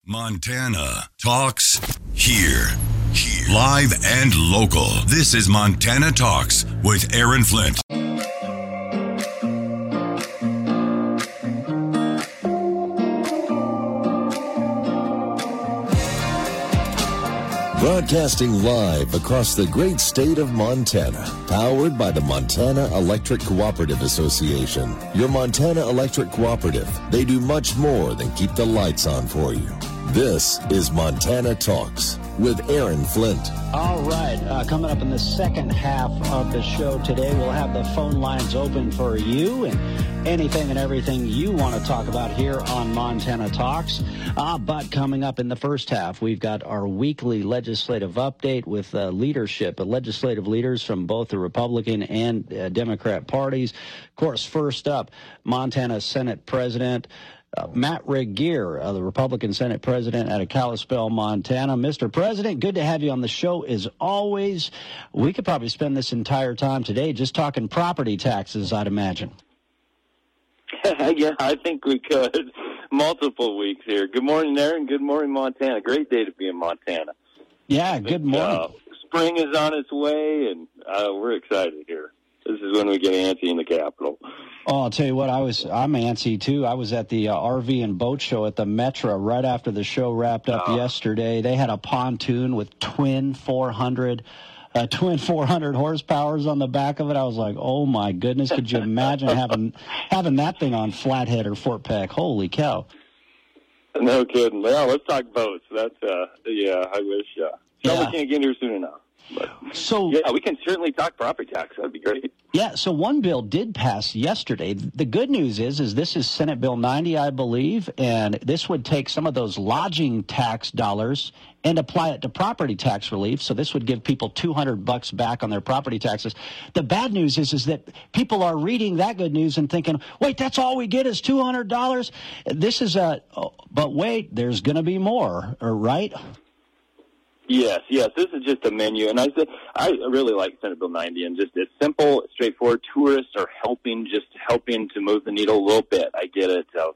Montana Talks here. Live and local. This is Montana Talks with Aaron Flint. Broadcasting live across the great state of Montana. Powered by the Montana Electric Cooperative Association. Your Montana Electric Cooperative. They do much more than keep the lights on for you. This is Montana Talks with Aaron Flint. All right. Coming up in the second half of the show today, we'll have the phone lines open for you and anything and everything you want to talk about here on Montana Talks. But coming up in the first half, we've got our weekly legislative update with leadership, legislative leaders from both the Republican and Democrat parties. Of course, first up, Montana Senate President Matt Regier, the Republican Senate President out of Kalispell, Montana. Mr. President, good to have you on the show as always. We could probably spend this entire time today just talking property taxes, I'd imagine. Yeah, I think we could. Multiple weeks here. Good morning, Aaron. Good morning, Montana. Great day to be in Montana. Yeah, good morning. Spring is on its way, and we're excited here. This is when we get antsy in the Capitol. Oh, I'll tell you what, I'm antsy, too. I was at the RV and boat show at the Metra right after the show wrapped up yesterday. They had a pontoon with twin 400 horsepowers on the back of it. I was like, oh, my goodness, could you imagine having that thing on Flathead or Fort Peck? Holy cow. No kidding. Yeah, let's talk boats. That's, I wish. We can't get here soon enough. But, yeah, we can certainly talk property tax. That'd be great. Yeah, so one bill did pass yesterday. The good news is this is Senate Bill 90, I believe, and this would take some of those lodging tax dollars and apply it to property tax relief. So this would give people $200 back on their property taxes. The bad news is that people are reading that good news and thinking, wait, that's all we get is $200? This is but wait, there's going to be more, right? Yes. This is just a menu, and I really like Senate Bill 90, and just it's simple, it's straightforward. Tourists are helping to move the needle a little bit. I get it. So,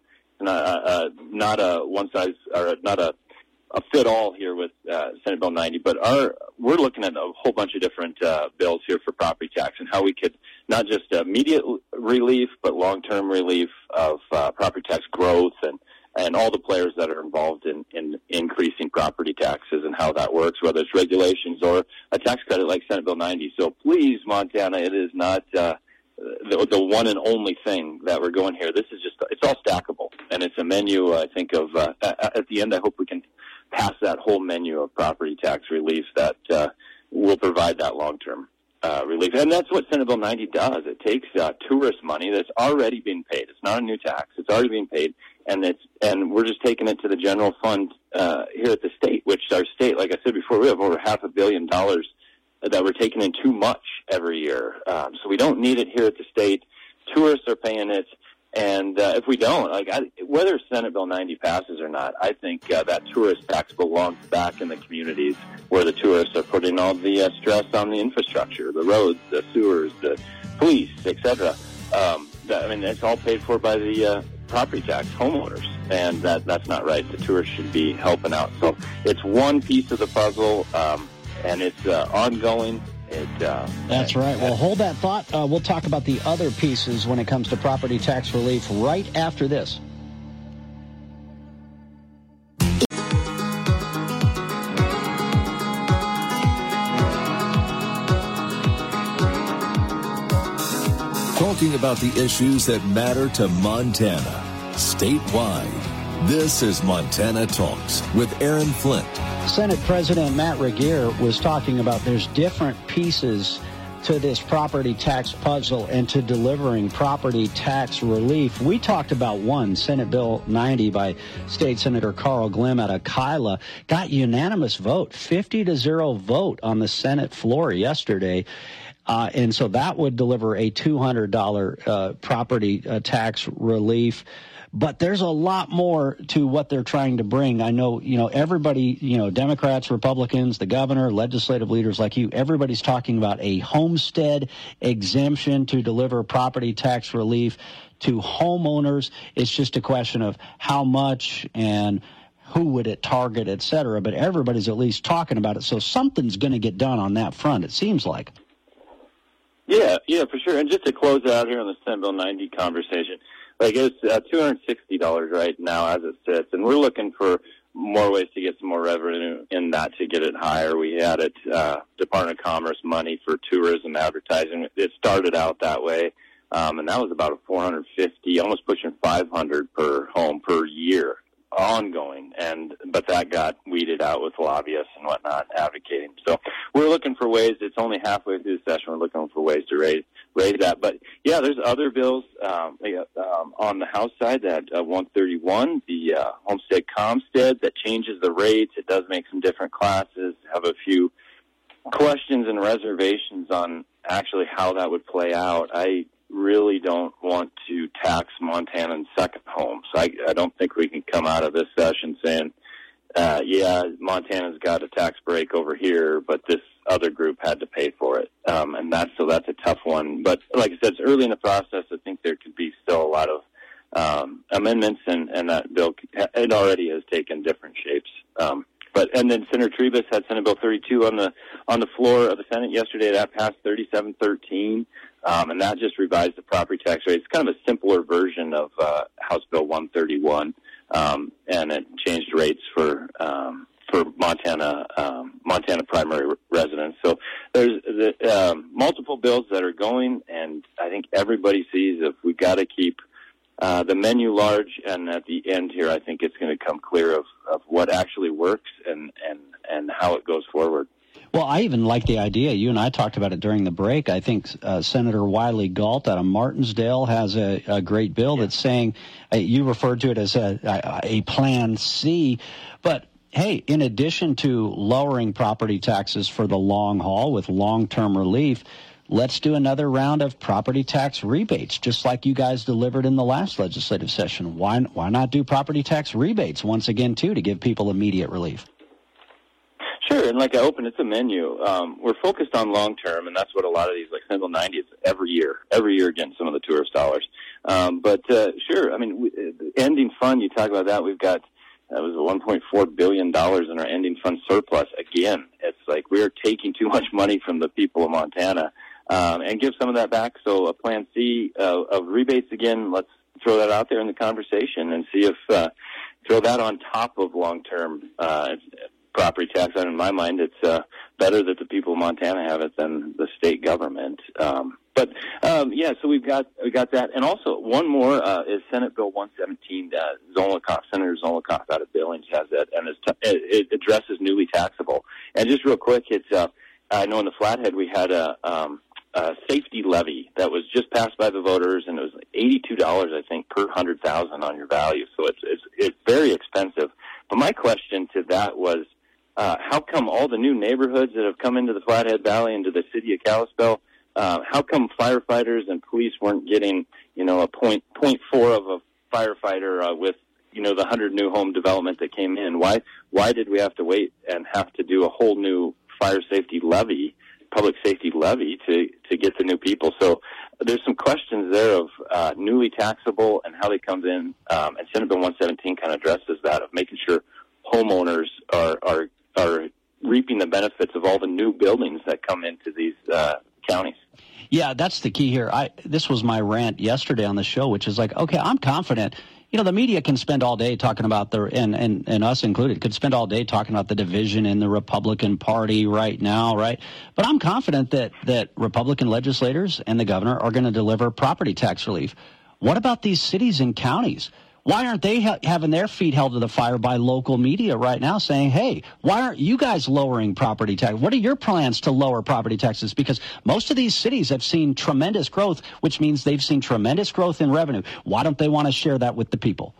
not a one size or not a fit all here with Senate Bill 90, but we're looking at a whole bunch of different bills here for property tax and how we could not just immediate relief, but long-term relief of property tax growth and all the players that are involved in increasing property taxes and how that works, whether it's regulations or a tax credit like Senate Bill 90. So please, Montana, it is not the one and only thing that we're going here. This is it's all stackable, and it's a menu, I think, of at the end, I hope we can pass that whole menu of property tax relief that will provide that long-term relief. And that's what Senate Bill 90 does. It takes tourist money that's already been paid. It's not a new tax. It's already been paid. And we're just taking it to the general fund here at the state, which our state, like I said before, we have over $500 million that we're taking in too much every year. So we don't need it here at the state. Tourists are paying it. And if we don't, whether Senate Bill 90 passes or not, I think that tourist tax belongs back in the communities where the tourists are putting all the stress on the infrastructure, the roads, the sewers, the police, etc. It's all paid for by the property tax homeowners, and that's not right. The tourists should be helping out. So it's one piece of the puzzle, and it's ongoing. That's right. Well, hold that thought. We'll talk about the other pieces when it comes to property tax relief right after this. Talking about the issues that matter to Montana, statewide. This is Montana Talks with Aaron Flint. Senate President Matt Regier was talking about there's different pieces to this property tax puzzle and to delivering property tax relief. We talked about one, Senate Bill 90 by State Senator Carl Glimm out of Kyla, got unanimous vote, 50-0 vote on the Senate floor yesterday. And so that would deliver a $200 property tax relief. But there's a lot more to what they're trying to bring. I know, everybody, Democrats, Republicans, the governor, legislative leaders like you, everybody's talking about a homestead exemption to deliver property tax relief to homeowners. It's just a question of how much and who would it target, et cetera, but everybody's at least talking about it, so something's going to get done on that front, it seems like. Yeah, for sure. And just to close out here on the Senate Bill 90 conversation, like it's $260 right now as it sits, and we're looking for more ways to get some more revenue in that to get it higher. We added Department of Commerce money for tourism advertising. It started out that way, and that was about a $450, almost pushing $500 per home per year, ongoing. But that got weeded out with lobbyists and whatnot advocating. So we're looking for ways. It's only halfway through the session. We're looking for ways to raise that. But yeah, there's other bills on the House side. That 131, the Homestead Comstead, that changes the rates. It does make some different classes. Have a few questions and reservations on actually how that would play out. I really don't want to tax Montanans' second homes. I don't think we can come out of this session saying, Montana's got a tax break over here, but this other group had to pay for it. And that's a tough one. But like I said, it's early in the process. I think there could be still a lot of amendments, and that bill, it already has taken different shapes. And then Senator Trebus had Senate Bill 32 on the floor of the Senate yesterday. That passed 37-13, and that just revised the property tax rate. It's kind of a simpler version of House Bill 131, and it changed rates for Montana primary residents. So there's multiple bills that are going, and I think everybody sees if we got to keep the menu large, and at the end here, I think it's going to come clear of what actually works and how it goes forward. Well, I even like the idea. You and I talked about it during the break. I think Senator Wiley Galt out of Martinsdale has a great bill that's saying, you referred to it as a Plan C, but hey, in addition to lowering property taxes for the long haul with long-term relief, let's do another round of property tax rebates, just like you guys delivered in the last legislative session. Why not do property tax rebates once again, too, to give people immediate relief? Sure, and like I opened, it's a menu. We're focused on long-term, and that's what a lot of these, like Senate Bill 90, is every year getting some of the tourist dollars. Sure, I mean, ending fund, you talk about that, we've got, that was $1.4 billion in our ending fund surplus. Again, it's like we're taking too much money from the people of Montana and give some of that back. So a Plan C of rebates, again, let's throw that out there in the conversation and see if throw that on top of long-term property tax. And in my mind, it's better that the people of Montana have it than the state government. So we've got that. And also one more is Senate Bill 117. Senator Zolnikoff out of Billings has that, and it addresses newly taxable. And just real quick, it's I know in the Flathead we had a safety levy that was just passed by the voters, and it was $82, I think, per 100,000 on your value. So it's very expensive. But my question to that was, how come all the new neighborhoods that have come into the Flathead Valley, into the city of Kalispell, how come firefighters and police weren't getting, a 0.4 of a firefighter with, the 100 new home development that came in? Why did we have to wait and have to do a whole new fire safety levy, public safety levy to get the new people? So there's some questions there of newly taxable and how they come in, and Senate Bill 117 kind of addresses that, of making sure homeowners are reaping the benefits of all the new buildings that come into these counties. Yeah, that's the key here. This was my rant yesterday on the show, which is like, okay, I'm confident. The media can spend all day talking about and us included, could spend all day talking about the division in the Republican Party right now, right? But I'm confident that Republican legislators and the governor are going to deliver property tax relief. What about these cities and counties? Why aren't they having their feet held to the fire by local media right now saying, hey, why aren't you guys lowering property tax? What are your plans to lower property taxes? Because most of these cities have seen tremendous growth, which means they've seen tremendous growth in revenue. Why don't they want to share that with the people?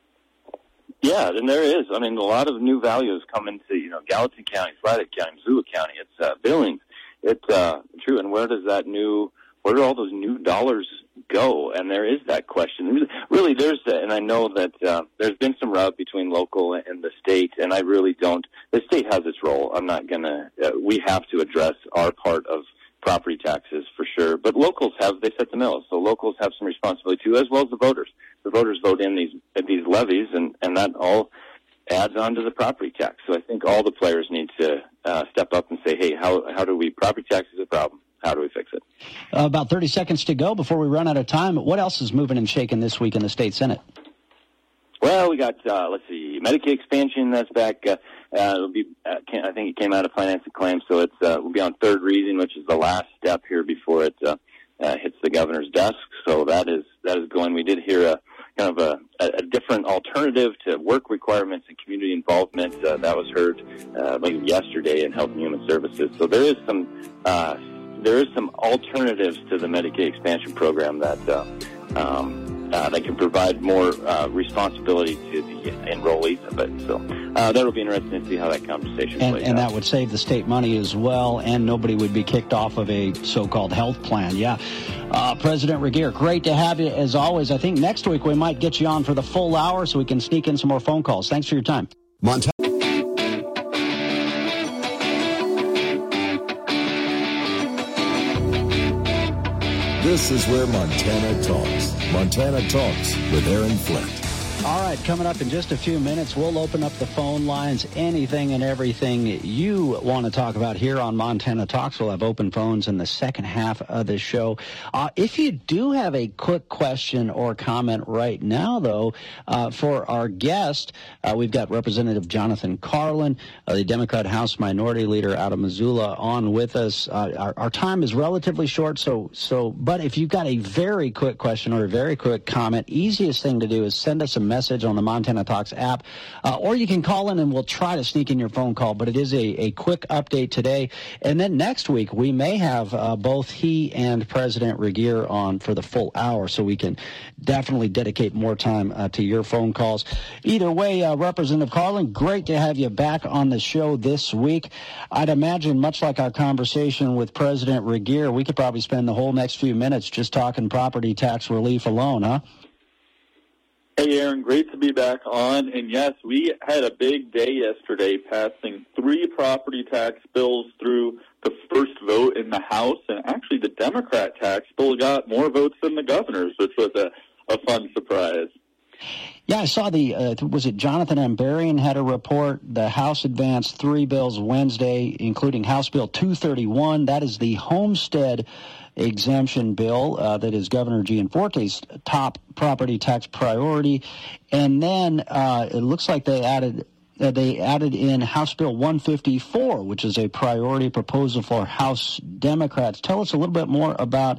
Yeah, and there is. I mean, a lot of new values come into, Gallatin County, Flathead County, Missoula County. It's Billings. It's true. And where do all those new dollars go? And there is that question. Really, and I know that there's been some rub between local and the state, and I really don't. The state has its role. I'm not going to, we have to address our part of property taxes for sure. But locals they set the mills, so locals have some responsibility too, as well as the voters. The voters vote in these levies, and that all adds on to the property tax. So I think all the players need to step up and say, hey, how do we, property tax is a problem. How do we fix it? About 30 seconds to go before we run out of time. What else is moving and shaking this week in the state Senate? Well, we got, Medicaid expansion that's back. It'll be, I think it came out of Finance and Claims, so it's will be on third reading, which is the last step here before it hits the governor's desk. So that is going. We did hear a kind of a different alternative to work requirements and community involvement. That was heard yesterday in Health and Human Services. So there is some alternatives to the Medicaid expansion program that can provide more responsibility to the enrollees of it. So that'll be interesting to see how that conversation plays out. And that would save the state money as well, and nobody would be kicked off of a so-called health plan. Yeah. President Regehr, great to have you as always. I think next week we might get you on for the full hour so we can sneak in some more phone calls. Thanks for your time. Montana. This is where Montana talks. Montana Talks with Aaron Flint. All right, coming up in just a few minutes, we'll open up the phone lines. Anything and everything you want to talk about here on Montana Talks. We'll have open phones in the second half of the show. If you do have a quick question or comment right now, though, for our guest, we've got Representative Jonathan Carlin, the Democrat House Minority Leader out of Missoula, on with us. Our time is relatively short, but if you've got a very quick question or a very quick comment, easiest thing to do is send us a message on the Montana Talks app, or you can call in and we'll try to sneak in your phone call, but it is a quick update today. And then next week, we may have both he and President Regehr on for the full hour, so we can definitely dedicate more time to your phone calls. Either way, Representative Carlin, great to have you back on the show this week. I'd imagine, much like our conversation with President Regehr, we could probably spend the whole next few minutes just talking property tax relief alone, huh? Hey, Aaron, great to be back on. And yes, we had a big day yesterday, passing 3 property tax bills through the first vote in the House. And actually, the Democrat tax bill got more votes than the governor's, which was a fun surprise. Yeah, I saw was it Jonathan Ambarian had a report. The House advanced 3 bills Wednesday, including House Bill 231. That is the homestead exemption bill that is Governor Gianforte's top property tax priority. And then it looks like they added in House Bill 154, which is a priority proposal for House Democrats. Tell us a little bit more about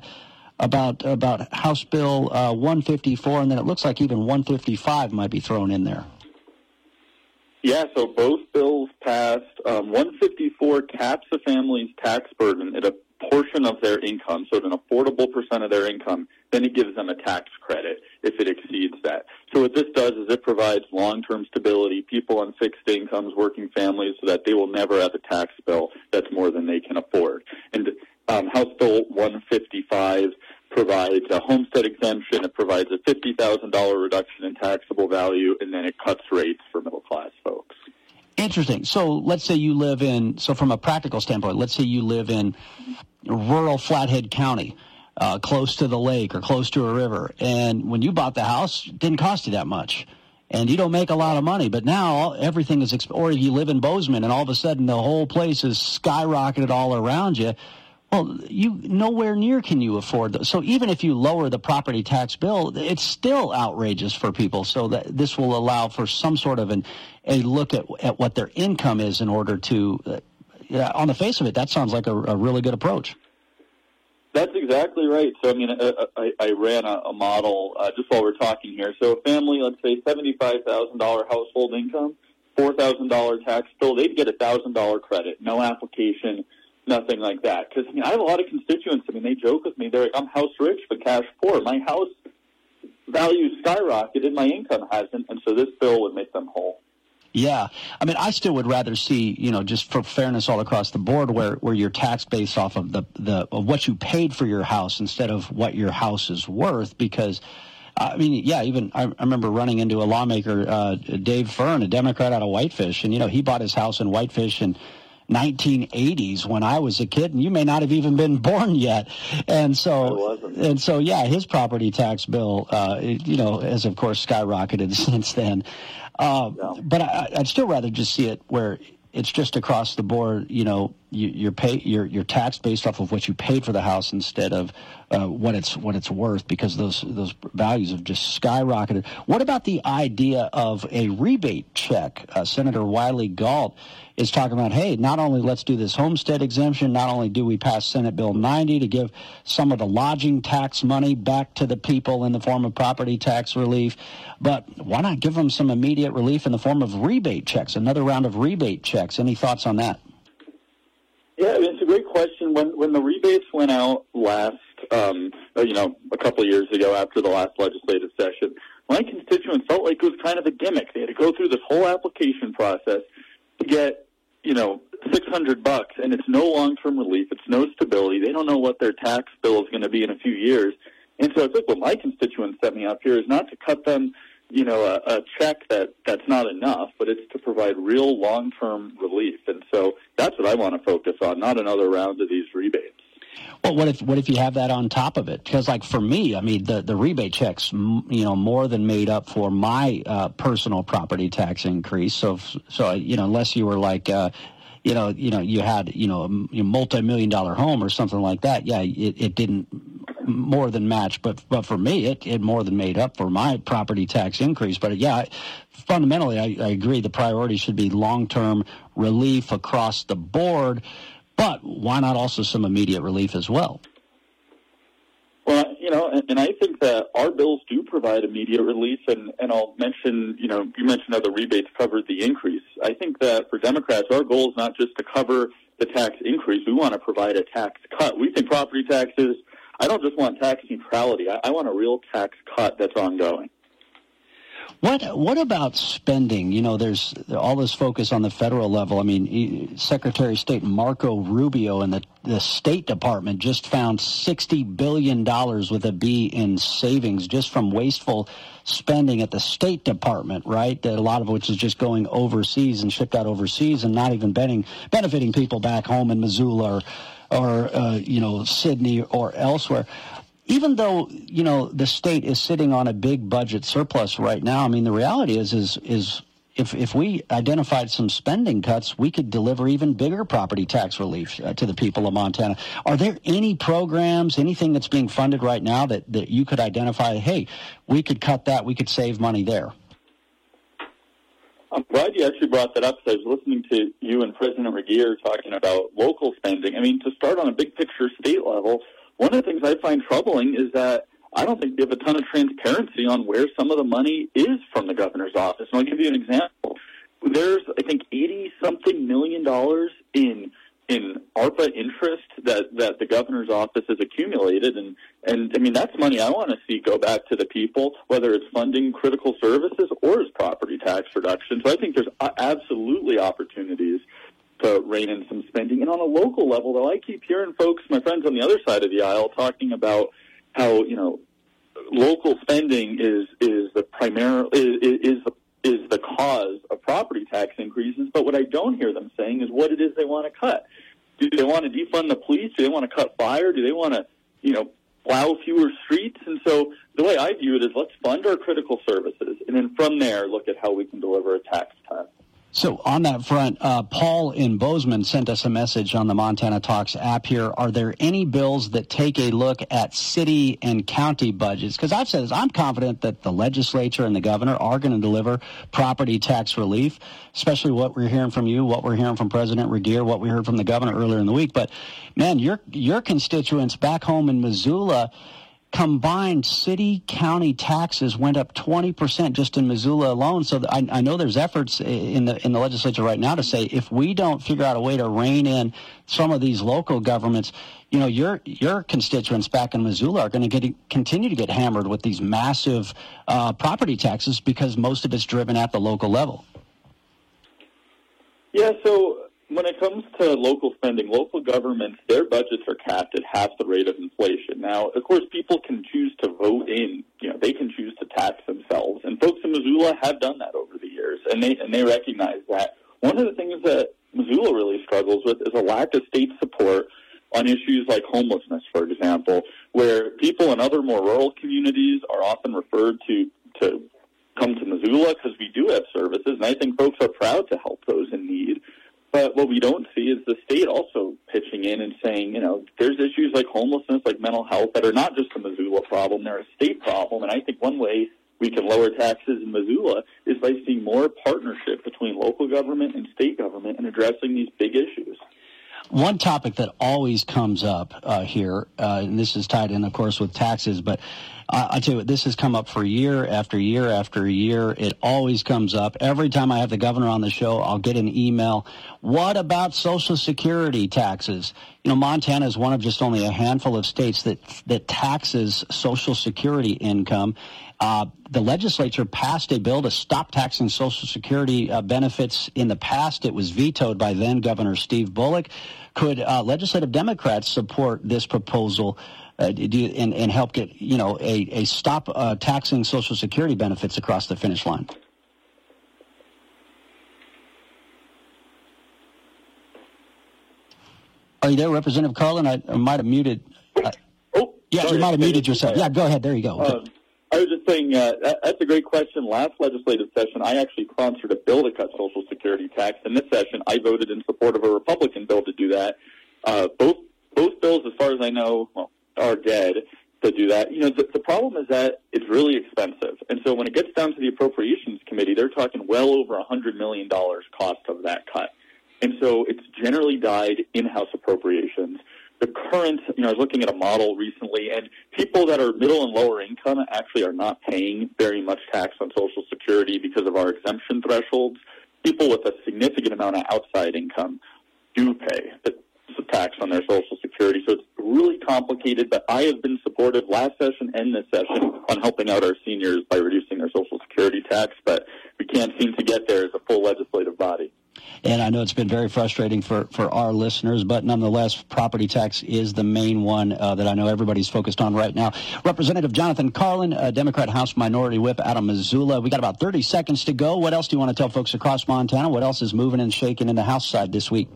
House Bill 154, and then it looks like even 155 might be thrown in there. Yeah, so both bills passed. 154 caps a family's tax burden at a portion of their income, so at an affordable percent of their income. Then it gives them a tax credit if it exceeds that. So what this does is it provides long-term stability, people on fixed incomes, working families, so that they will never have a tax bill that's more than they can afford. And House Bill 155 provides a homestead exemption. It provides a $50,000 reduction in taxable value, and then it cuts rates for middle-class folks. Interesting. So let's say you live from a practical standpoint, let's say you live in rural Flathead County, close to the lake or close to a river, and when you bought the house, it didn't cost you that much, and you don't make a lot of money, but now everything is, or if you live in Bozeman and all of a sudden the whole place is skyrocketed all around you, well, you nowhere near can you afford those. So even if you lower the property tax bill, it's still outrageous for people. So that this will allow for some sort of a look at what their income is in order to, on the face of it, that sounds like a really good approach. That's exactly right. So, I mean, I ran a model just while we're talking here. So a family, let's say $75,000 household income, $4,000 tax bill, they'd get a $1,000 credit, no application, nothing like that. Because, I mean, I have a lot of constituents. I mean, they joke with me. They're like, I'm house rich but cash poor. My house value skyrocketed, my income hasn't, and so this bill would make them whole. Yeah. I mean, I still would rather see, just for fairness all across the board, where you're taxed based off of of what you paid for your house instead of what your house is worth, because I mean, yeah, even I remember running into a lawmaker, Dave Fern, a Democrat out of Whitefish, and, he bought his house in Whitefish, and 1980s when I was a kid, and you may not have even been born yet. And so, yeah, his property tax bill, has of course skyrocketed since then. But I'd still rather just see it where it's just across the board. You're taxed based off of what you paid for the house instead of what it's worth, because those values have just skyrocketed. What about the idea of a rebate check? Senator Wiley Gault is talking about, hey, not only let's do this homestead exemption, not only do we pass Senate Bill 90 to give some of the lodging tax money back to the people in the form of property tax relief, but why not give them some immediate relief in the form of rebate checks, another round of rebate checks? Any thoughts on that? Yeah, it's a great question. When the rebates went out last, a couple of years ago after the last legislative session, my constituents felt like it was kind of a gimmick. They had to go through this whole application process to get, $600, and it's no long-term relief. It's no stability. They don't know what their tax bill is going to be in a few years. And so I think what my constituents set me up here is not to cut them, a check that's not enough, but it's to provide real long-term relief. And so that's what I want to focus on, not another round of these rebates. Well, what if you have that on top of it? Because, like, for me, I mean, the rebate checks, more than made up for my personal property tax increase. So unless you were like, you had, a multi-million-dollar home or something like that, yeah, it didn't more than match. But for me, it more than made up for my property tax increase. But yeah, fundamentally, I agree. The priority should be long-term relief across the board. But why not also some immediate relief as well? Well, and I think that our bills do provide immediate relief, and I'll mention, you mentioned how the rebates covered the increase. I think that for Democrats, our goal is not just to cover the tax increase. We want to provide a tax cut. We think property taxes, I don't just want tax neutrality. I want a real tax cut that's ongoing. What about spending? There's all this focus on the federal level. I mean, Secretary of State Marco Rubio and the State Department just found $60 billion with a B in savings just from wasteful spending at the State Department, right? A lot of which is just going overseas and shipped out overseas and not even benefiting people back home in Missoula or Sydney or elsewhere. Even though, the state is sitting on a big budget surplus right now, I mean, the reality is if we identified some spending cuts, we could deliver even bigger property tax relief to the people of Montana. Are there any programs, anything that's being funded right now that you could identify, hey, we could cut that, we could save money there? I'm glad you actually brought that up, because I was listening to you and President Regier talking about local spending. I mean, to start on a big picture state level, one of the things I find troubling is that I don't think we have a ton of transparency on where some of the money is from the governor's office. And I'll give you an example. There's, I think, $80-something million in ARPA interest that the governor's office has accumulated. And I mean, that's money I want to see go back to the people, whether it's funding critical services or as property tax reduction. So I think there's absolutely opportunities to rein in some spending. And on a local level, though, I keep hearing folks, my friends on the other side of the aisle, talking about how, local spending is the cause of property tax increases. But what I don't hear them saying is what it is they want to cut. Do they want to defund the police? Do they want to cut fire? Do they want to, plow fewer streets? And so the way I view it is let's fund our critical services, and then from there look at how we can deliver a tax cut. So on that front, Paul in Bozeman sent us a message on the Montana Talks app here. Are there any bills that take a look at city and county budgets? Because I've said this, I'm confident that the legislature and the governor are going to deliver property tax relief, especially what we're hearing from you, what we're hearing from President Regier, what we heard from the governor earlier in the week. But, man, your constituents back home in Missoula, combined city-county taxes went up 20% just in Missoula alone. So I know there's efforts in the legislature right now to say if we don't figure out a way to rein in some of these local governments, your constituents back in Missoula are going to continue to get hammered with these massive property taxes because most of it's driven at the local level. Yeah, so when it comes to local spending, local governments, their budgets are capped at half the rate of inflation. Now, of course, people can choose to vote in, they can choose to tax themselves. And folks in Missoula have done that over the years, and they recognize that. One of the things that Missoula really struggles with is a lack of state support on issues like homelessness, for example, where people in other more rural communities are often referred to come to Missoula because we do have services, and I think folks are proud to help those in need. But what we don't see is the state also pitching in and saying, there's issues like homelessness, like mental health, that are not just a Missoula problem, they're a state problem. And I think one way we can lower taxes in Missoula is by seeing more partnership between local government and state government in addressing these big issues. One topic that always comes up here, and this is tied in, of course, with taxes, but I tell you what, this has come up for year after year after year. It always comes up. Every time I have the governor on the show, I'll get an email. What about Social Security taxes? Montana is one of just only a handful of states that taxes Social Security income. The legislature passed a bill to stop taxing Social Security benefits in the past. It was vetoed by then Governor Steve Bullock. Could legislative Democrats support this proposal and help get, a stop taxing Social Security benefits across the finish line? Are you there, Representative Carlin? I might have muted. You might have muted yourself. Yeah, go ahead. There you go. I was just saying that's a great question. Last legislative session, I actually sponsored a bill to cut Social Security tax. In this session, I voted in support of a Republican bill to do that. Both bills, as far as I know, are dead to do that. The problem is that it's really expensive. And so when it gets down to the Appropriations Committee, they're talking well over $100 million cost of that cut. And so it's generally died in-house appropriations. The current, I was looking at a model recently, and people that are middle and lower income actually are not paying very much tax on Social Security because of our exemption thresholds. People with a significant amount of outside income do pay some tax on their Social Security. So it's really complicated, but I have been supportive last session and this session on helping out our seniors by reducing their Social Security tax, but we can't seem to get there as a full legislative body. And I know it's been very frustrating for our listeners, but nonetheless, property tax is the main one that I know everybody's focused on right now. Representative Jonathan Carlin, Democrat House Minority Whip out of Missoula. We got about 30 seconds to go. What else do you want to tell folks across Montana? What else is moving and shaking in the House side this week?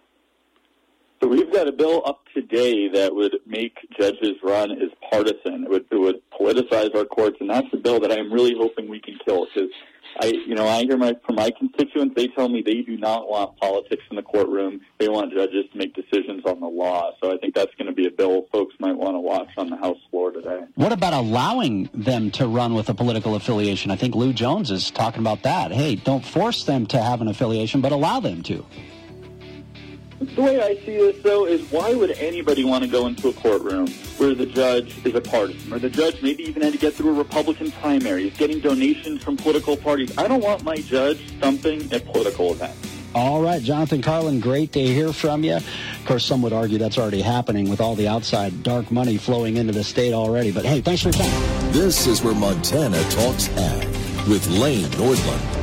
So we've got a bill up today that would make judges run as partisan. It would politicize our courts, and that's the bill that I'm really hoping we can kill, because I hear from my constituents, they tell me they do not want politics in the courtroom. They want judges to make decisions on the law. So I think that's going to be a bill folks might want to watch on the House floor today. What about allowing them to run with a political affiliation? I think Lou Jones is talking about that. Hey, don't force them to have an affiliation, but allow them to. The way I see this, though, is why would anybody want to go into a courtroom where the judge is a partisan, or the judge maybe even had to get through a Republican primary, is getting donations from political parties? I don't want my judge stumping at political events. All right, Jonathan Carlin, great to hear from you. Of course, some would argue that's already happening with all the outside dark money flowing into the state already. But, hey, thanks for your time. This is where Montana Talks Ag with Lane Nordlund.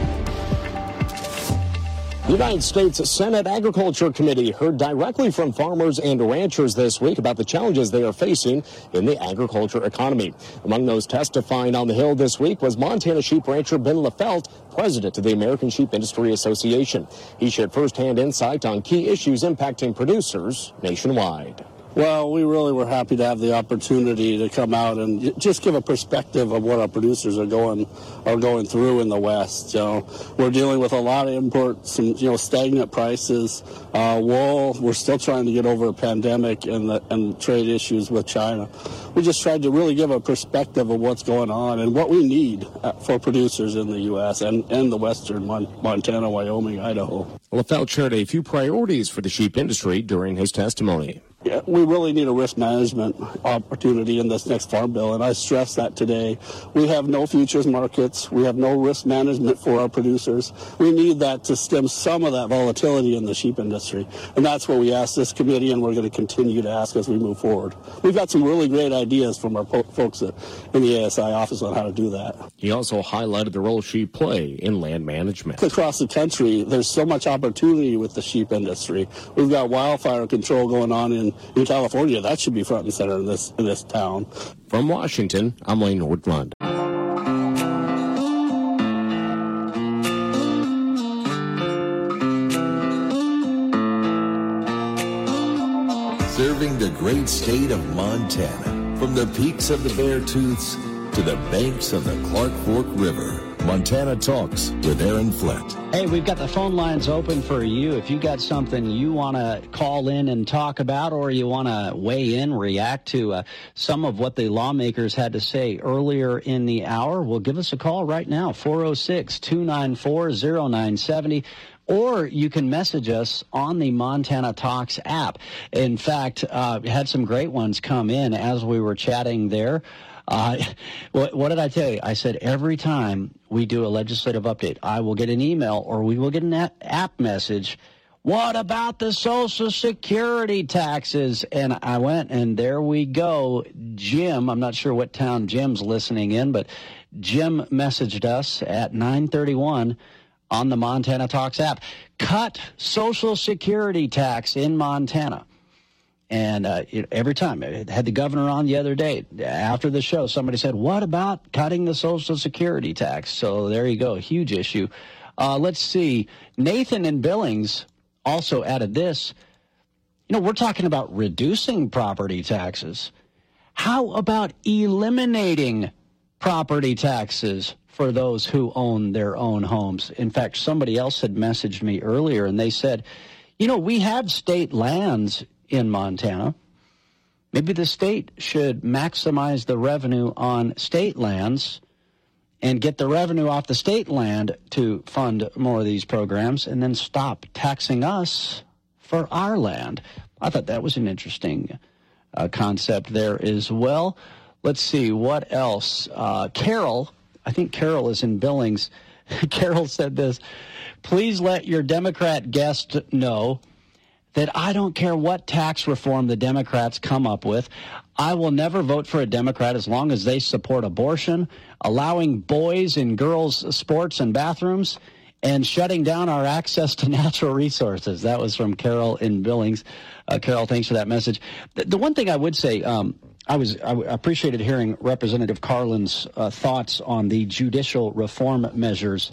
The United States Senate Agriculture Committee heard directly from farmers and ranchers this week about the challenges they are facing in the agriculture economy. Among those testifying on the Hill this week was Montana sheep rancher Ben Lefelt, president of the American Sheep Industry Association. He shared firsthand insight on key issues impacting producers nationwide. Well, we really were happy to have the opportunity to come out and just give a perspective of what our producers are going through in the West. We're dealing with a lot of imports, some stagnant prices. Wool, we're still trying to get over a pandemic and trade issues with China. We just tried to really give a perspective of what's going on and what we need for producers in the U.S. and the Western Montana, Wyoming, Idaho. Lefelt shared a few priorities for the sheep industry during his testimony. Yeah, we really need a risk management opportunity in this next farm bill, and I stress that today. We have no futures markets. We have no risk management for our producers. We need that to stem some of that volatility in the sheep industry, and that's what we asked this committee, and we're going to continue to ask as we move forward. We've got some really great ideas from our folks in the ASI office on how to do that. He also highlighted the role sheep play in land management. Across the country, there's so much opportunity with the sheep industry. We've got wildfire control going on in California. That should be front and center in this town. From Washington, I'm Lane Nordlund. serving the great state of Montana. From the peaks of the Beartooths to the banks of the Clark Fork River, Montana Talks with Aaron Flint. Hey, we've got the phone lines open for you. If you got something you want to call in and talk about, or you want to weigh in, react to some of what the lawmakers had to say earlier in the hour, well, give us a call right now, 406-294-0970. Or you can message us on the Montana Talks app. In fact, had some great ones come in as we were chatting there. What did I tell you? I said every time we do a legislative update, I will get an email or we will get an app message. What about the Social Security taxes? And I went, and there we go. Jim, I'm not sure what town Jim's listening in, but Jim messaged us at 9:31 on the Montana Talks app. Cut Social Security tax in Montana. And every time, I had the governor on the other day. After the show, somebody said, what about cutting the Social Security tax? So there you go, huge issue. Let's see. Nathan in Billings also added this. We're talking about reducing property taxes. How about eliminating property taxes for those who own their own homes? In fact, somebody else had messaged me earlier, and they said, we have state lands in Montana. Maybe the state should maximize the revenue on state lands and get the revenue off the state land to fund more of these programs, and then stop taxing us for our land. I thought that was an interesting concept there as well. Let's see, what else? Carol, I think Carol is in Billings. Carol said this, please let your Democrat guest know that I don't care what tax reform the Democrats come up with. I will never vote for a Democrat as long as they support abortion, allowing boys and girls sports and bathrooms, and shutting down our access to natural resources. That was from Carol in Billings. Carol, thanks for that message. The one thing I would say, I appreciated hearing Representative Carlin's thoughts on the judicial reform measures.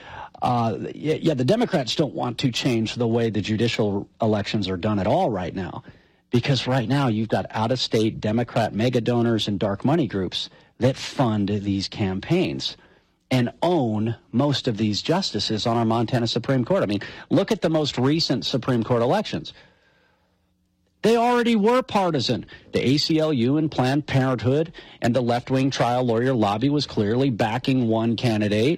The Democrats don't want to change the way the judicial elections are done at all right now, because right now you've got out-of-state Democrat mega donors and dark money groups that fund these campaigns and own most of these justices on our Montana Supreme Court. I mean, look at the most recent Supreme Court elections. They already were partisan. The ACLU and Planned Parenthood and the left-wing trial lawyer lobby was clearly backing one candidate.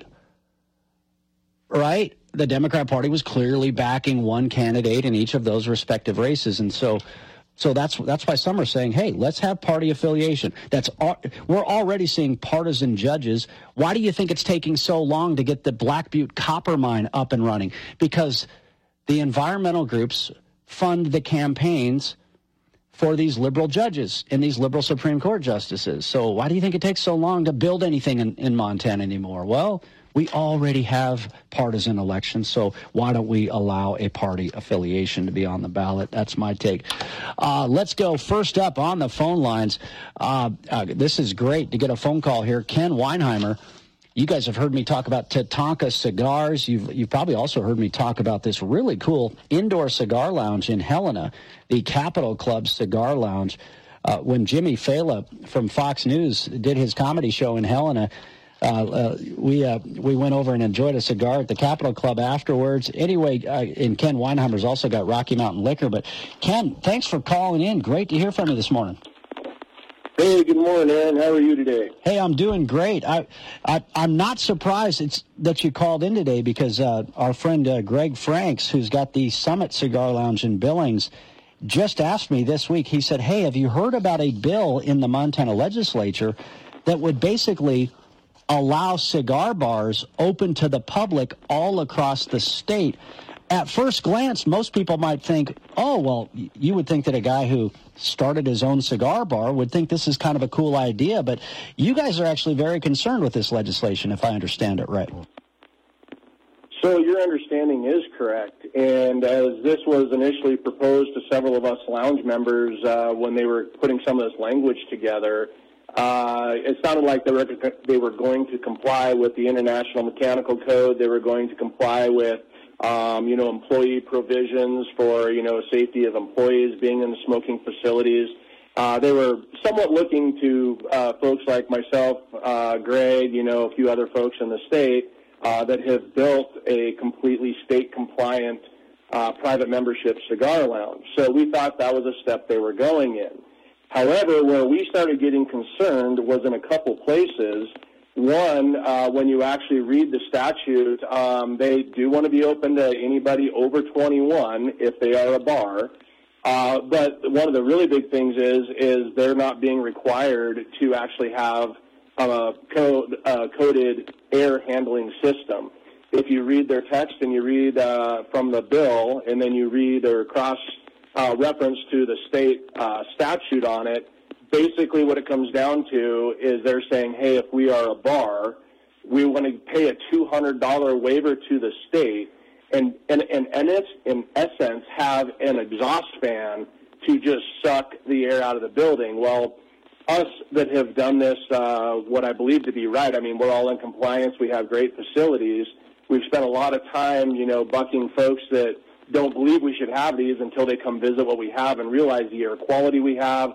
Right? The Democrat Party was clearly backing one candidate in each of those respective races. And so that's why some are saying, hey, let's have party affiliation. We're already seeing partisan judges. Why do you think it's taking so long to get the Black Butte copper mine up and running? Because the environmental groups fund the campaigns for these liberal judges and these liberal Supreme Court justices. So why do you think it takes so long to build anything in Montana anymore? Well, we already have partisan elections, so why don't we allow a party affiliation to be on the ballot? That's my take. Let's go first up on the phone lines. This is great to get a phone call here. Ken Weinheimer, you guys have heard me talk about Tatanka Cigars. You've probably also heard me talk about this really cool indoor cigar lounge in Helena, the Capitol Club Cigar Lounge. When Jimmy Fala from Fox News did his comedy show in Helena, we went over and enjoyed a cigar at the Capitol Club afterwards. Anyway, and Ken Weinheimer's also got Rocky Mountain Liquor. But, Ken, thanks for calling in. Great to hear from you this morning. Hey, good morning, Aaron. How are you today? Hey, I'm doing great. I'm not surprised that you called in today because our friend Greg Franks, who's got the Summit Cigar Lounge in Billings, just asked me this week. He said, hey, have you heard about a bill in the Montana legislature that would basically allow cigar bars open to the public all across the state? At first glance, most people might think, oh, well, you would think that a guy who started his own cigar bar would think this is kind of a cool idea, but you guys are actually very concerned with this legislation, if I understand it right. So your understanding is correct, and as this was initially proposed to several of us lounge members when they were putting some of this language together, it sounded like they were going to comply with the International Mechanical Code. They were going to comply with employee provisions for, safety of employees being in the smoking facilities. They were somewhat looking to folks like myself, Greg, a few other folks in the state that have built a completely state-compliant private membership cigar lounge. So we thought that was a step they were going in. However, where we started getting concerned was in a couple places. One, when you actually read the statute, they do want to be open to anybody over 21 if they are a bar. But one of the really big things is they're not being required to actually have a coded air handling system. If you read their text and you read from the bill and then you read their cross-reference to the state statute on it, basically what it comes down to is they're saying, hey, if we are a bar, we want to pay a $200 waiver to the state and in essence have an exhaust fan to just suck the air out of the building. Well, us that have done this, what I believe to be right, I mean, we're all in compliance. We have great facilities. We've spent a lot of time, bucking folks that don't believe we should have these until they come visit what we have and realize the air quality we have.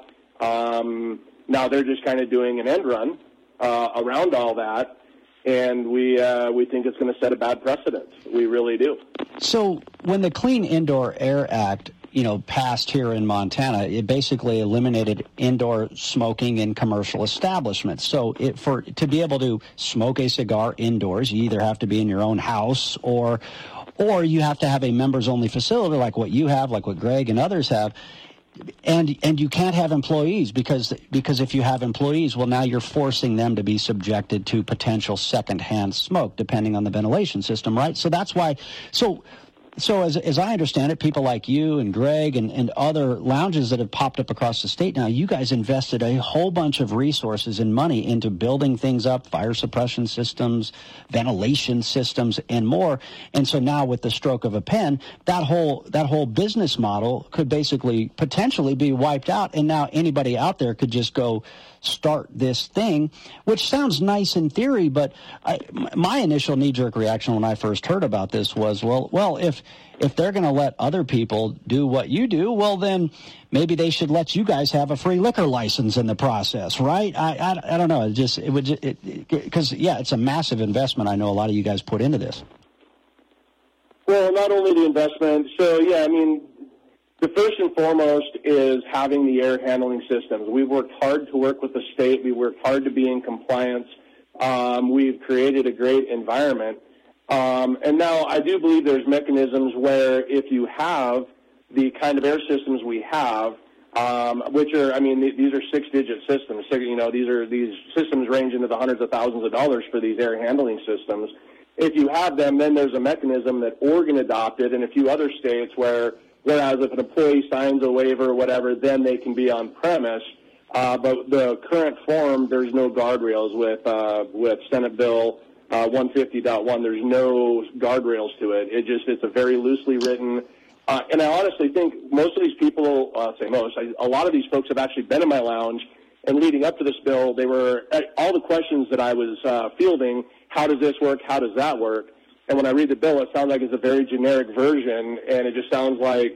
Now they're just kind of doing an end run around all that, and we think it's going to set a bad precedent. We really do. So when the Clean Indoor Air Act, passed here in Montana, it basically eliminated indoor smoking in commercial establishments. So to be able to smoke a cigar indoors, you either have to be in your own house or you have to have a members-only facility like what you have, like what Greg and others have. And you can't have employees because if you have employees, well, now you're forcing them to be subjected to potential secondhand smoke, depending on the ventilation system, right? So that's why. So as I understand it, people like you and Greg and other lounges that have popped up across the state now, you guys invested a whole bunch of resources and money into building things up, fire suppression systems, ventilation systems, and more. And so now with the stroke of a pen, that whole business model could basically potentially be wiped out. And now anybody out there could just go start this thing, which sounds nice in theory, but my initial knee-jerk reaction when I first heard about this was, well, if they're going to let other people do what you do, well, then maybe they should let you guys have a free liquor license in the process, right? I don't know. Because it's a massive investment. I know a lot of you guys put into this. Well, not only the investment. So, yeah, I mean, the first and foremost is having the air handling systems. We've worked hard to work with the state. We worked hard to be in compliance. We've created a great environment. And now I do believe there's mechanisms where if you have the kind of air systems we have, which are, I mean, these are six-digit systems. So, these systems range into the hundreds of thousands of dollars for these air handling systems. If you have them, then there's a mechanism that Oregon adopted and a few other states whereas if an employee signs a waiver or whatever, then they can be on premise. But the current form, there's no guardrails with Senate Bill 150.1. There's no guardrails to it. It's a very loosely written. And I honestly think most of these people, a lot of these folks have actually been in my lounge. And leading up to this bill, they were all the questions that I was fielding. How does this work? How does that work? And when I read the bill, it sounds like it's a very generic version, and it just sounds like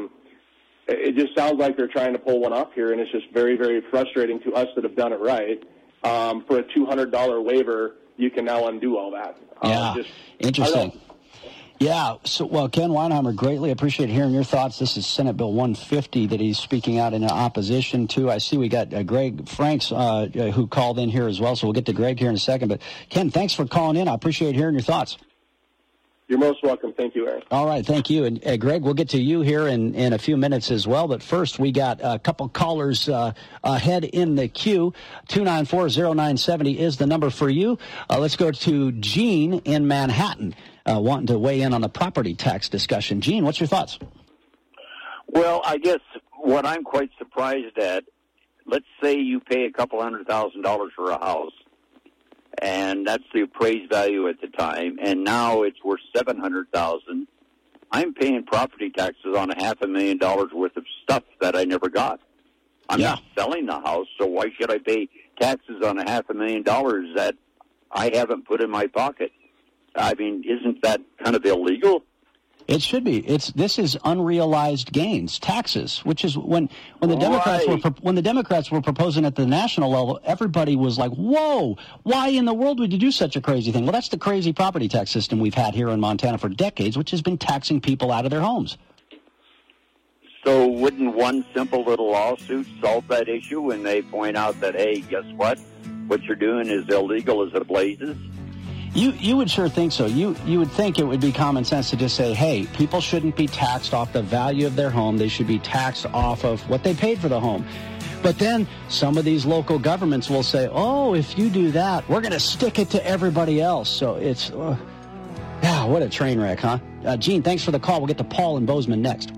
they're trying to pull one up here, and it's just very, very frustrating to us that have done it right. For a $200 waiver, you can now undo all that. Yeah, interesting. Yeah. So, well, Ken Weinheimer, greatly appreciate hearing your thoughts. This is Senate Bill 150 that he's speaking out in opposition to. I see we got Greg Franks who called in here as well, so we'll get to Greg here in a second. But, Ken, thanks for calling in. I appreciate hearing your thoughts. You're most welcome. Thank you, Aaron. All right, thank you. And Greg, we'll get to you here in a few minutes as well. But first, we got a couple callers ahead in the queue. 294-0970 is the number for you. Let's go to Gene in Manhattan, wanting to weigh in on the property tax discussion. Gene, what's your thoughts? Well, I guess what I'm quite surprised at, let's say you pay a couple $100,000 for a house. And that's the appraised value at the time, and now it's worth $700,000. I'm paying property taxes on $500,000 worth of stuff that I never got. I'm not selling the house, so why should I pay taxes on $500,000 that I haven't put in my pocket? I mean, isn't that kind of illegal? It should be. This is unrealized gains, taxes, which is when the Democrats were proposing at the national level, everybody was like, "Whoa, why in the world would you do such a crazy thing?" Well, that's the crazy property tax system we've had here in Montana for decades, which has been taxing people out of their homes. So wouldn't one simple little lawsuit solve that issue when they point out that, hey, guess what? What you're doing is illegal as it blazes? You would sure think so. You would think it would be common sense to just say, hey, people shouldn't be taxed off the value of their home. They should be taxed off of what they paid for the home. But then some of these local governments will say, oh, if you do that, we're going to stick it to everybody else. So it's, what a train wreck, huh? Gene, thanks for the call. We'll get to Paul in Bozeman next.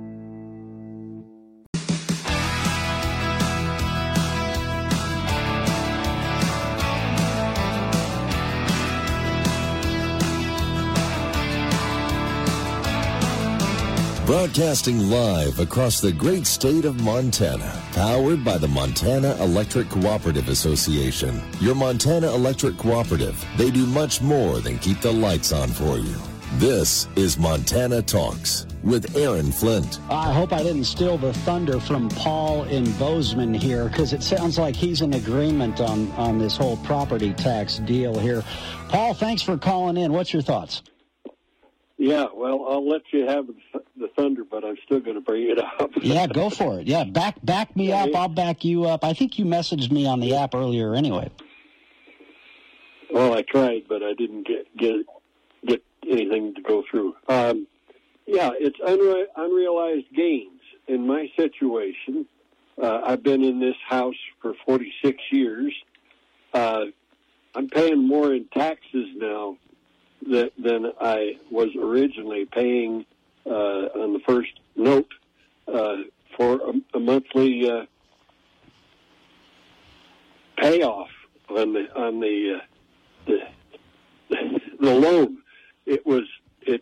Broadcasting live across the great state of Montana, powered by the Montana Electric Cooperative Association. Your Montana Electric Cooperative, they do much more than keep the lights on for you. This is Montana Talks with Aaron Flint. I hope I didn't steal the thunder from Paul in Bozeman here, because it sounds like he's in agreement on this whole property tax deal here. Paul, thanks for calling in. What's your thoughts? Yeah, well, I'll let you have the thunder, but I'm still going to bring it up. Yeah, go for it. Yeah, back me up. I'll back you up. I think you messaged me on the app earlier anyway. Well, I tried, but I didn't get anything to go through. It's unrealized gains. In my situation, I've been in this house for 46 years. I'm paying more in taxes now than I was originally paying on the first note for a monthly payoff on the loan. It's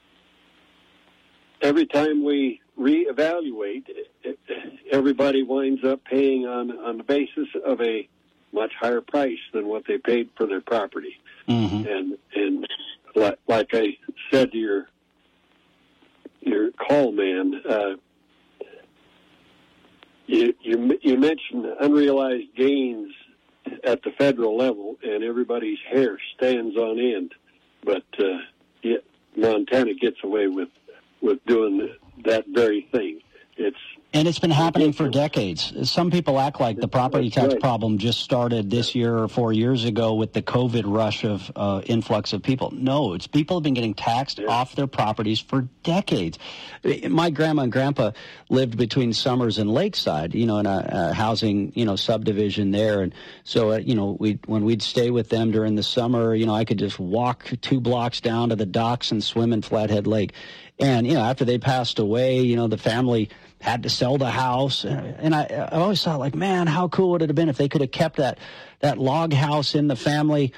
every time we reevaluate, everybody winds up paying on the basis of a much higher price than what they paid for their property. Mm-hmm. And like I said to your call, man, you mentioned unrealized gains at the federal level, and everybody's hair stands on end. But Montana gets away with doing that very thing. And it's been happening for decades. Some people act like the property tax problem just started this year or 4 years ago with the COVID rush of influx of people. No, it's people have been getting taxed off their properties for decades. My grandma and grandpa lived between Summers and Lakeside, in a housing, subdivision there. And so, when we'd stay with them during the summer, I could just walk 2 blocks down to the docks and swim in Flathead Lake. And, after they passed away, the family had to sell the house. And I always thought, like, man, how cool would it have been if they could have kept that log house in the family,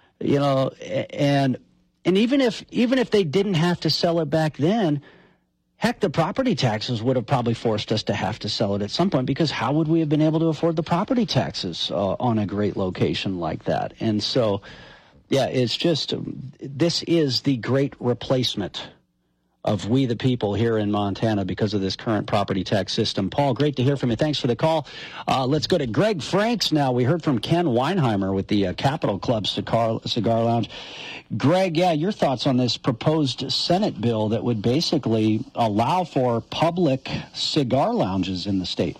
and even if they didn't have to sell it back then, heck, the property taxes would have probably forced us to have to sell it at some point, because how would we have been able to afford the property taxes on a great location like that? And so, it's just, this is the great replacement of we the people here in Montana because of this current property tax system. Paul, great to hear from you. Thanks for the call. Let's go to Greg Franks now. We heard from Ken Weinheimer with the Capital Club Cigar Lounge. Greg, your thoughts on this proposed Senate bill that would basically allow for public cigar lounges in the state?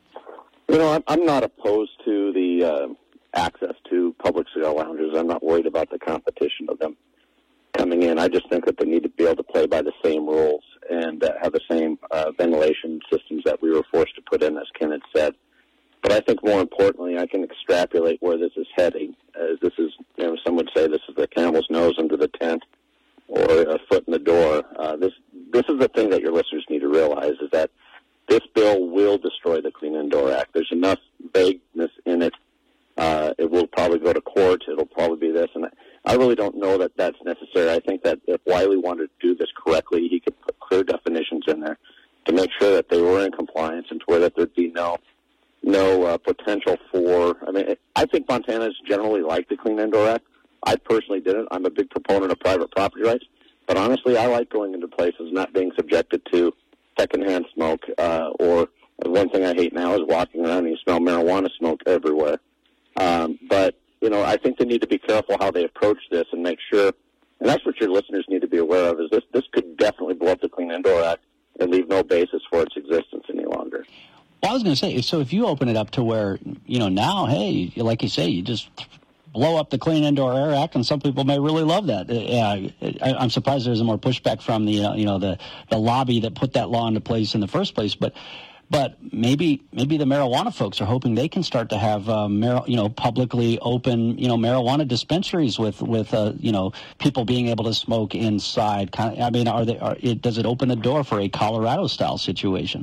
I'm not opposed to the access to public cigar lounges. I'm not worried about the competition of them coming in. I just think that they need to be able to play by the same rules and have the same ventilation systems that we were forced to put in, as Ken had said. But I think more importantly, I can extrapolate where this is heading. This is, some would say this is the camel's nose under the tent or a foot in the door. This is the thing that your listeners need to realize, is that this bill will destroy the Clean Indoor Act. There's enough vagueness in it. It will probably go to court. It'll probably be this. And I really don't know that that's necessary. I think that if Wiley wanted to do this correctly, he could put clear definitions in there to make sure that they were in compliance and to where that there'd be no potential for, I think Montana's generally like the Clean Indoor Act. I personally didn't. I'm a big proponent of private property rights. But honestly, I like going into places not being subjected to secondhand smoke, or one thing I hate now is walking around and you smell marijuana smoke everywhere. But, I think they need to be careful how they approach this and make sure, and that's what your listeners need to be aware of, is this could definitely blow up the Clean Indoor Act and leave no basis for its existence any longer. Well, I was going to say, so if you open it up to where, now, hey, like you say, you just blow up the Clean Indoor Air Act, and some people may really love that. I'm surprised there's more pushback from the lobby that put that law into place in the first place. But maybe the marijuana folks are hoping they can start to have publicly open marijuana dispensaries with people being able to smoke inside. Does it open the door for a Colorado style situation?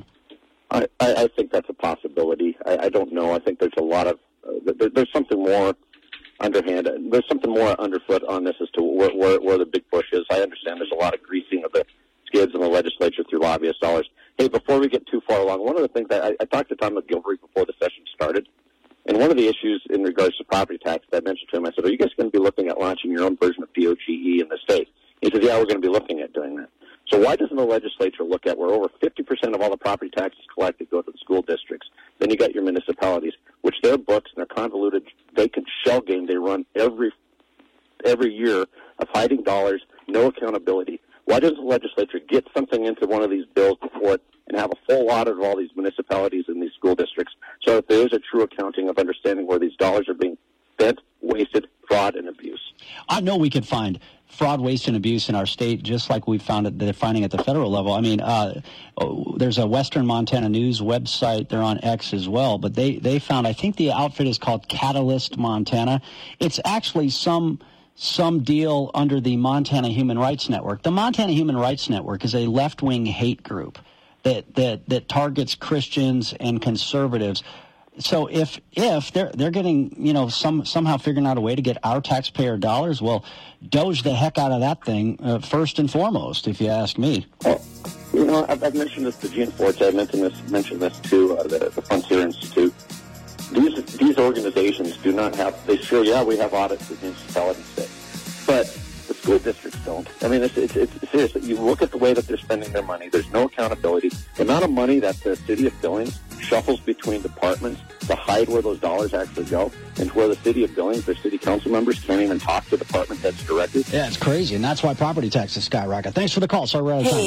I think that's a possibility. I don't know. I think there's a lot of there's something more underhand. There's something more underfoot on this as to where the big push is. I understand there's a lot of greasing of the skids in the legislature through lobbyist dollars. Hey, before we get too far along, one of the things I talked to Tom McGilvery before the session started, and one of the issues in regards to property tax that I mentioned to him, I said, are you guys going to be looking at launching your own version of POGE in the state? He said, yeah, we're going to be looking at doing that. So why doesn't the legislature look at where over 50% of all the property taxes collected go to the school districts? Then you got your municipalities, which their books and their convoluted vacant shell game they run every year of hiding dollars, no accountability. Why doesn't the legislature get something into one of these bills before it and have a full audit of all these municipalities and these school districts so that there is a true accounting of understanding where these dollars are being spent, wasted, fraud, and abuse? I know we could find fraud, waste, and abuse in our state just like we found it, they're finding at the federal level. I mean, there's a Western Montana News website. They're on X as well. But they found, I think the outfit is called Catalyst Montana. It's actually some deal under the Montana Human Rights Network. The Montana Human Rights Network is a left-wing hate group that targets Christians and conservatives. So if they're getting, somehow figuring out a way to get our taxpayer dollars, well, doge the heck out of that thing first and foremost, if you ask me. Well, I've mentioned this to Gene Forts. I mentioned this to the Frontier Institute. These organizations do not have. They sure, we have audits with municipalities, but the school districts don't. I mean, it's seriously. You look at the way that they're spending their money. There's no accountability. The amount of money that the city of Billings shuffles between departments to hide where those dollars actually go, and where the city of Billings, their city council members can't even talk to department heads directly. Yeah, it's crazy, and that's why property taxes skyrocket. Thanks for the call. Sorry, we're out of time.